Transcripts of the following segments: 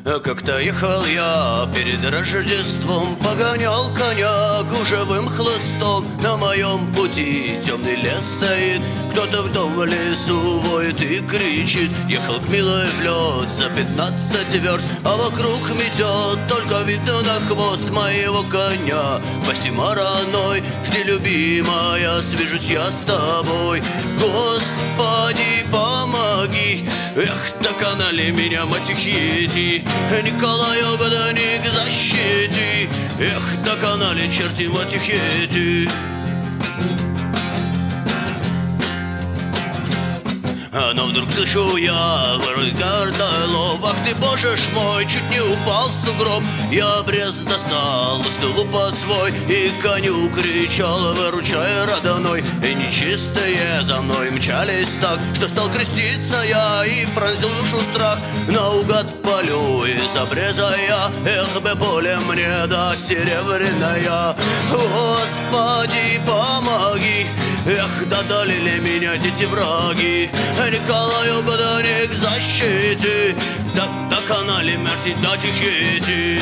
Как-то ехал я перед Рождеством, погонял коня гужевым хлыстом. На моем пути темный лес стоит, кто-то в том лесу воет и кричит. Ехал к милой в лед за 15 верст, а вокруг метет, только видно на хвост моего коня. Пасти мороной, жди, любимая, свяжусь я с тобой. Господи, помоги, эх, доконали меня матихети, Николаю Годоник защити, эх, доконали черти матихети. Но вдруг слышу я вырой гордолов: ах ты, боже ж мой, чуть не упал в сугроб. Я обрез достал, стулупа свой, и коню кричал: выручай, родной. И нечистые за мной мчались так, что стал креститься я и пронзил душу страх. Наугад полю из обреза я, эх бы поле мне да серебряная. Господи, помоги, эх, додолели меня дети враги. Николаю Годоник защити, доконали мерти да тихети.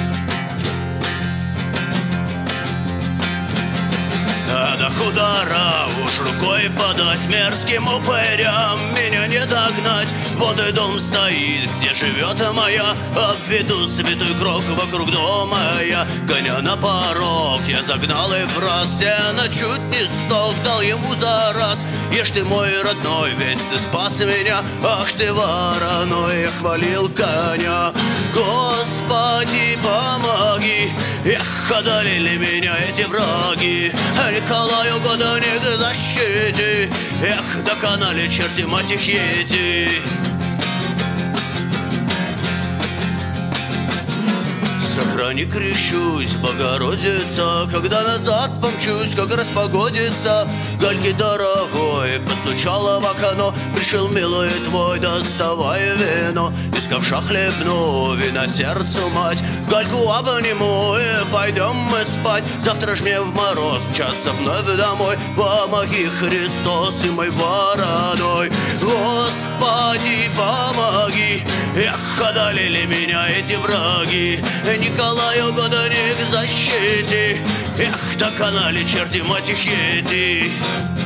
До худора уж рукой подать, мерзким упырям меня не догнать. Вот и дом стоит, где живет моя, обведу святой круг вокруг дома я. Коня на порог я загнал и враз, сено чуть не сток дал ему за раз. Ешь ты, мой родной, ведь ты спас меня, ах ты, вороной, я хвалил коня. Господи, помоги, эх, одолели меня эти враги. Николаю Годоник защити, эх, доконали черти матихети. Сохрани, крещусь, Богородица, когда назад помчусь, как распогодится. Гальки дорогой постучала в окно, пришел милый твой, доставай вино. Из ковша хлебну, вина сердцу мать, Гальку обниму и пойдем мы спать. Завтра ж мне в мороз мчаться вновь домой. Помоги, Христос, и мой вороной. Господи, помоги, эх, одолели меня эти враги. Николаю Годоник защити, эх, доконали черти матихети.